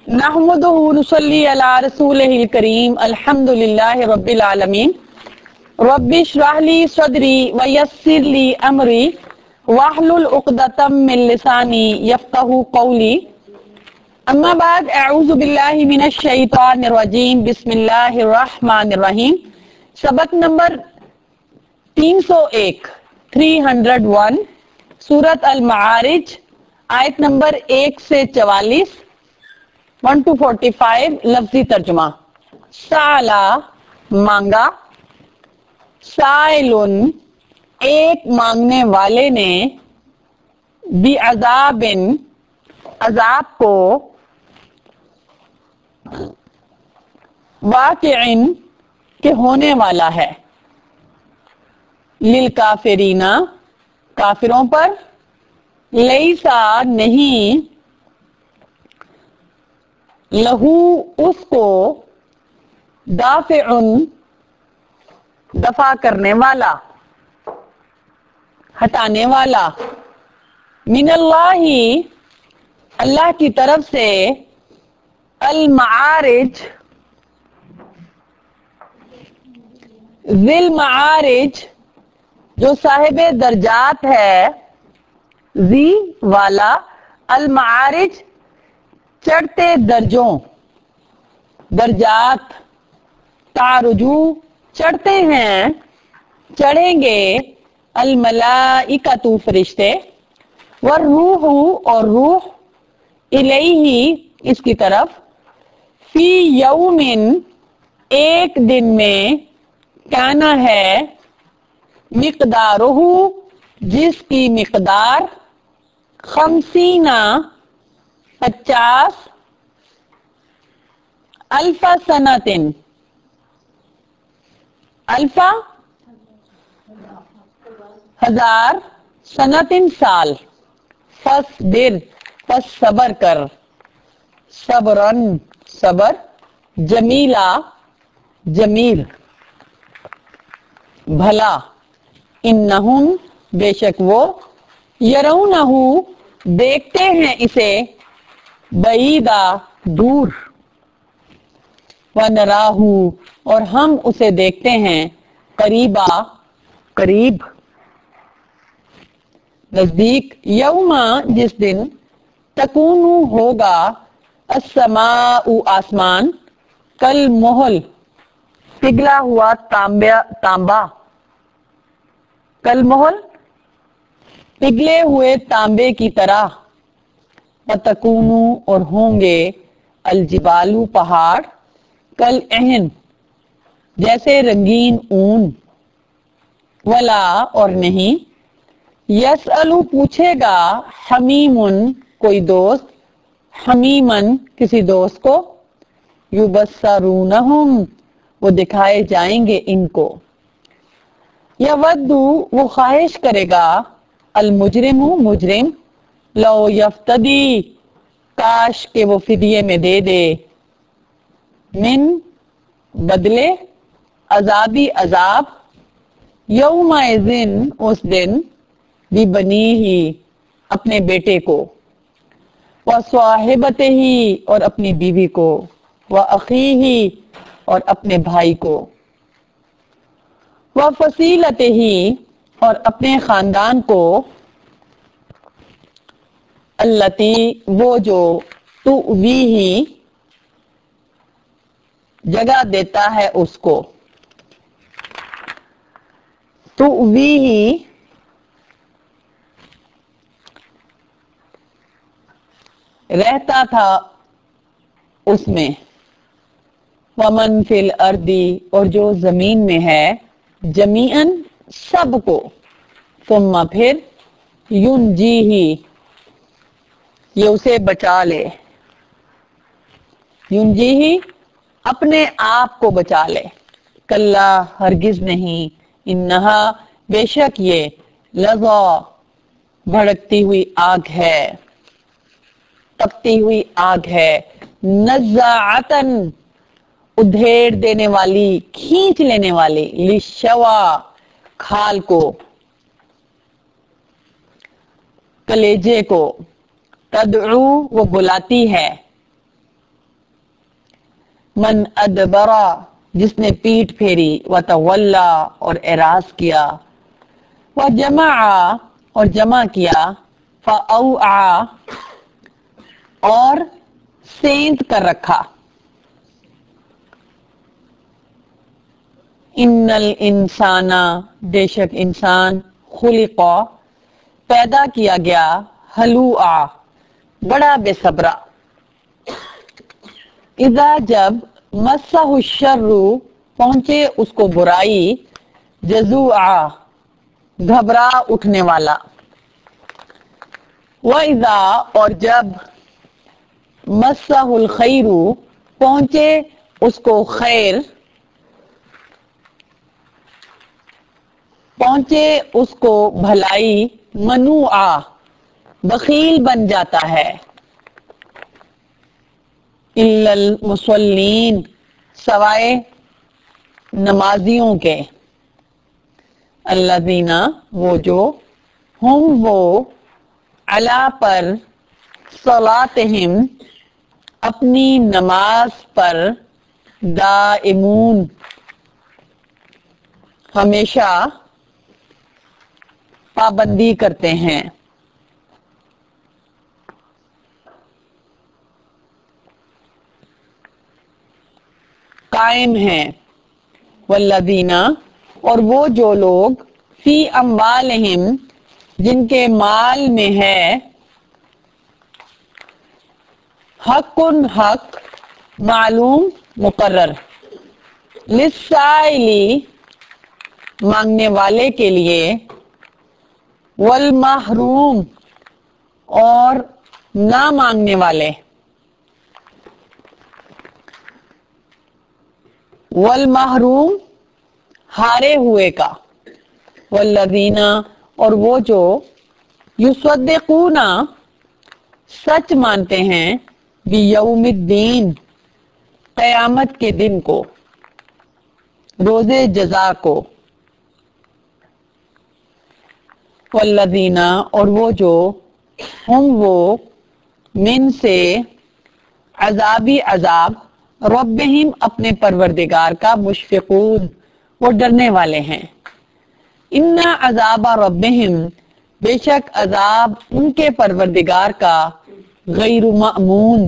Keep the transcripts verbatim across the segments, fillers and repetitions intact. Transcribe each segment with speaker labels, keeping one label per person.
Speaker 1: نحمدہ ونصلی علی رسولہ الکریم الحمدللہ رب العالمین رب اشرح لی صدری ویسر لی امری واحلل عقدۃ من لسانی یفقہوا قولی اما بعد اعوذ باللہ من الشیطان الرجیم بسم اللہ الرحمن الرحیم. سبق نمبر تین سو ایک تین سو ایک سورۃ المعارج آیت نمبر ایک سے چوالیس ون ٹو فورٹی فائیو. لفظی ترجمہ. سالا مانگا، سائلن ایک مانگنے والے نے، بعذاب عذاب کو، واقع کہ ہونے والا ہے، للکافرین کافروں پر، لیسا نہیں، لہو اس کو، دافع دفع کرنے والا، ہٹانے والا، من اللہ اللہ کی طرف سے، المعارج ذی المعارج جو صاحب درجات ہے، ذی والا، المعارج چڑھتے درجوں، درجات، تعرجو چڑھتے ہیں، چڑھیں گے، الملائکۃ فرشتے، والروح اور روح، الیہ اس کی طرف، فی یوم ایک دن میں، کانا ہے، مقدارہ جس کی مقدار، خمسینہ پچاس، الف سنتن الفا ہزار، سنتن سال، فصبر پس صبر کر، صبرن صبر، جمیلا جمیل بھلا، انہم بے شک وہ، یرونہ دیکھتے ہیں اسے، بعیدا دور، ونراہ اور ہم اسے دیکھتے ہیں، قریبا قریب، نزدیک، یوما جس دن، تکون ہوگا، السماء آسمان، کل محل پگھلا ہوا تانبا تانبا کل محل پگھلے ہوئے تانبے کی طرح، وتکون اور ہوں گے، الجبال پہاڑ، کل عہن جیسے رنگین اون، ولا اور نہیں، یسألو پوچھے گا، حمیم کوئی دوست، حمیمن کسی دوست کو، یبصرونہم وہ دکھائے جائیں گے ان کو، یودو وہ خواہش کرے گا، المجرم مجرم، لو یفتدی کاش کہ وہ فدیے میں دے دے، من بدلے، عذابی عذاب، یومئذ اس دن، ببنیہ اپنے بیٹے کو، وصاحبتہ اور اپنی بیوی کو، واخیہ اور اپنے بھائی کو، وفصیلتہ اور اپنے خاندان کو، التی وہ جو، تؤویہ جگہ دیتا ہے اس کو، تؤویہ رہتا تھا اس میں، ومن فی الارض اور جو زمین میں ہے، جمیعاً سب کو، ثم پھر، ینجیہ یہ اسے بچا لے، ینجیہ اپنے آپ کو بچا لے، کلا ہرگز نہیں، انہا بے شک یہ، لظی بھڑکتی ہوئی آگ ہے، تپتی ہوئی آگ ہے، نزاعتاً ادھیڑ دینے والی، کھینچ لینے والی، للشوا کھال کو، کلیجے کو، تدعو وہ بلاتی ہے، من ادبرا جس نے پیٹ پھیری، وتولا اور اعراض کیا، وجمع اور جمع کیا، فاوعى اور سینت کر رکھا۔ ان الانسان بے شک انسان، خلق پیدا کیا گیا، ہلوعا بڑا بے صبرا۔ اذا جب مسہ الشر پہنچے اس کو برائی، جزوعا گھبرا اٹھنے والا۔ وَإِذَا اور جب مسہ الخیر پہنچے اس کو خیر، پہنچے اس کو بھلائی، منوعا بخیل بن جاتا ہے۔ الا المصلین سوائے نمازیوں کے، الذین وہ جو، ہم وہ، علی پر، صلاتہم اپنی نماز پر، دائمون ہمیشہ پابندی کرتے ہیں۔ قائم ہیں۔ والذین اور وہ جو لوگ، فی اموالہم جن کے مال میں ہے، حق حق، معلوم مقرر، للسائلی مانگنے والے کے لیے، والمحروم اور نہ مانگنے والے، والمحروم ہارے ہوئے کا، والذین اور وہ جو، یصدقون سچ مانتے ہیں، بیوم الدین قیامت کے دن کو، روز جزا کو، والذین اور وہ جو، ہم وہ، من سے عذابی عذاب، ربہم اپنے پروردگار کا، مشفقون وہ ڈرنے والے ہیں۔ ان عذاب ربہم بے شک عذاب ان کے پروردگار کا، غیر مأمون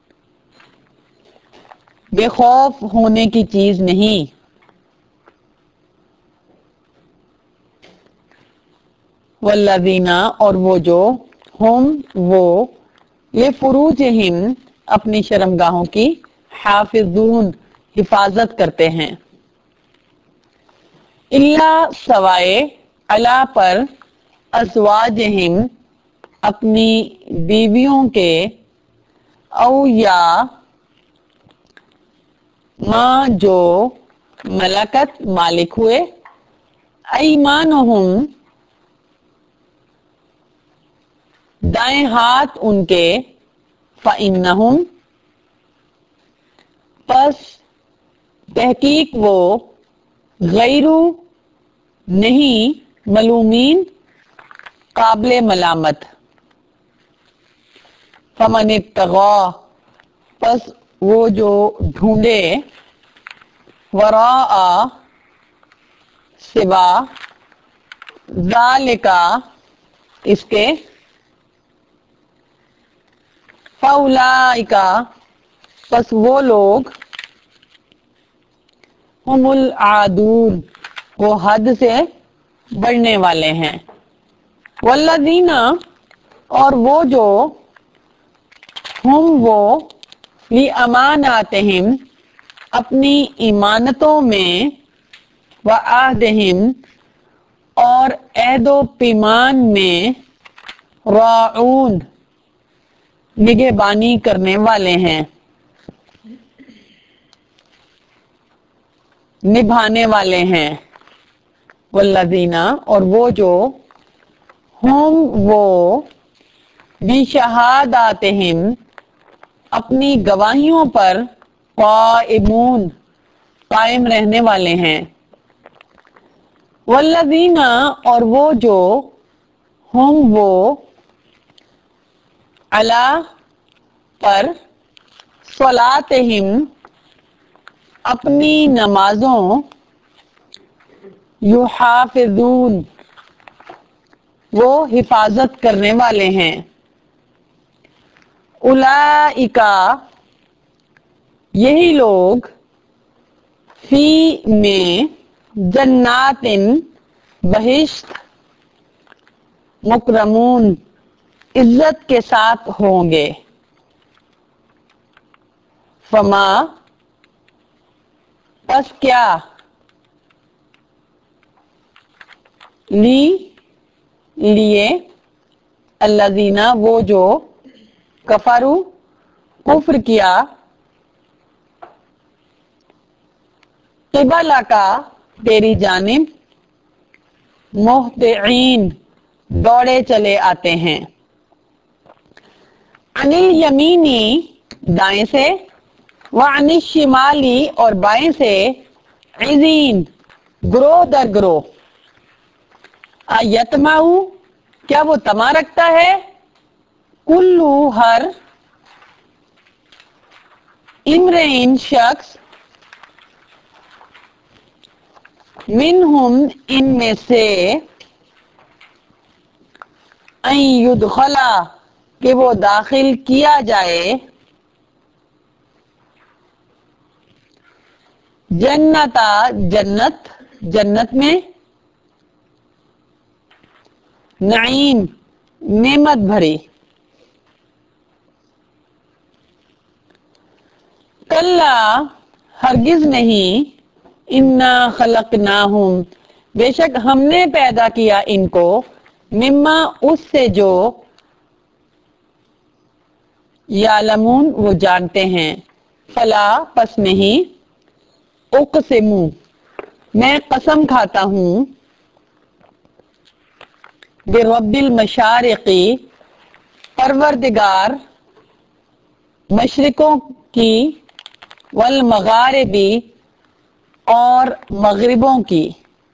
Speaker 1: بے خوف ہونے کی چیز نہیں۔ والذین اور وہ جو، ہم وہ، لفروجہم اپنی شرمگاہوں کی، حافظون حفاظت کرتے ہیں، الا سوائے، علی پر، ازواجہم اپنی بیویوں کے، او یا ماں جو، ملکت مالک ہوئے، ایمانہم دائیں ہاتھ ان کے، فإنہم پس تحقیق وہ، غیر نہیں، ملومین قابل ملامت، فمن ابتغی پس وہ جو ڈھونڈے، وراء سوا، ذالک اس کے، فاولئک پس وہ لوگ، ہم العادون وہ حد سے بڑھنے والے ہیں۔ والذین اور وہ جو، ہم وہ، لِأَمَانَاتِهِمْ اپنی امانتوں میں، وعہدہم اور عہد و پیمان میں، راعون نگہبانی کرنے والے ہیں، نبھانے والے ہیں۔ والذین اور وہ جو، ہم وہ، بشہاداتہم اپنی گواہیوں پر، قائمون قائم رہنے والے ہیں۔ والذین اور وہ جو، ہم وہ، علی پر، صلاتہم اپنی نمازوں یحافظون وہ حفاظت کرنے والے ہیں. اولئک یہی لوگ فی میں جنات بہشت مکرمون عزت کے ساتھ ہوں گے. فما پس کیا لی لیے الذین وہ جو کفروا کفر کیا قبلہ کا تیری جانب مہطعین دوڑے چلے آتے ہیں. عن الیمینی دائیں سے وعن الشمالی اور بائیں سے عزین گروہ در گروہ. ایتمع کیا وہ طمع رکھتا ہے کلو ہر امرئن شخص منہم ان میں سے ان یدخلا کہ وہ داخل کیا جائے جنتا جنت جنت میں نعیم نعمت بھری. کلا ہرگز نہیں انا خلقناہم بے شک ہم نے پیدا کیا ان کو مما اس سے جو یعلمون وہ جانتے ہیں. فلا پس نہیں اقسم میں قسم کھاتا ہوں برب المشارقی پروردگار مشرقوں کی والمغاربی اور مغربوں کی.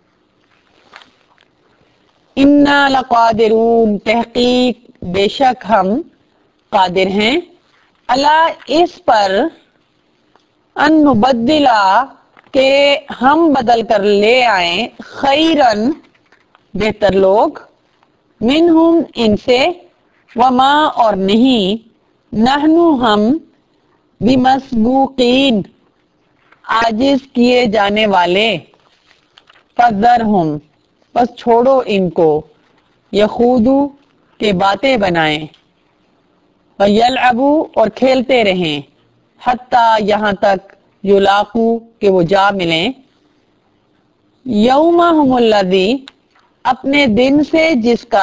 Speaker 1: انا لقادرون تحقیق بے شک ہم قادر ہیں الا اس پر ان نبدلا کہ ہم بدل کر لے آئیں خیرن بہتر لوگ منہم ان سے وما اور نہیں نحنو ہم بمسبوقین عاجز کیے جانے والے. فذرہم بس چھوڑو ان کو یخوضوا کہ باتیں بنائیں ویلعبوا اور کھیلتے رہیں حتی یہاں تک یلاقوا کہ وہ جا ملیں یومہم الذی اپنے دن سے جس کا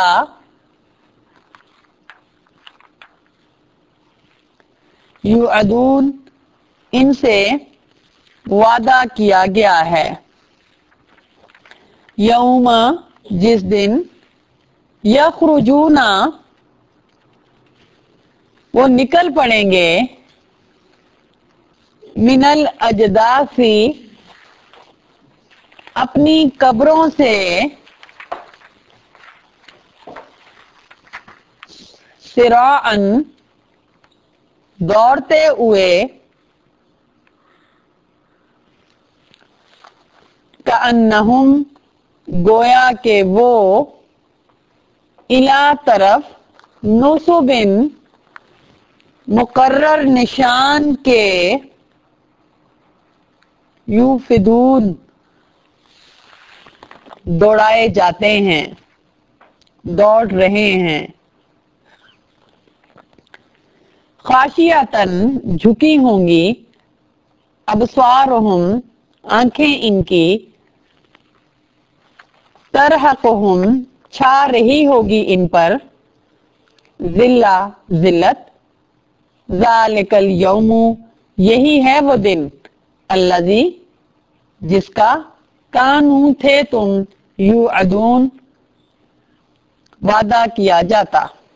Speaker 1: یوعدون ان سے وعدہ کیا گیا ہے. یوم جس دن یخرجون وہ نکل پڑیں گے من الاجداث اپنی قبروں سے سراعا دوڑتے ہوئے کأنہم گویا کہ وہ الی طرف نصب مقرر نشان کے یوفدون دوڑائے جاتے ہیں دوڑ رہے ہیں. خاشعۃً جھکی ہوں گی ابصارہم آنکھیں ان کی ترہقہم چھا رہی ہوگی ان پر ذلہ ذلت. ذالک الیوم یہی ہے وہ دن الذی جس کا کانوا تھے تم یوعدون وعدہ کیا جاتا.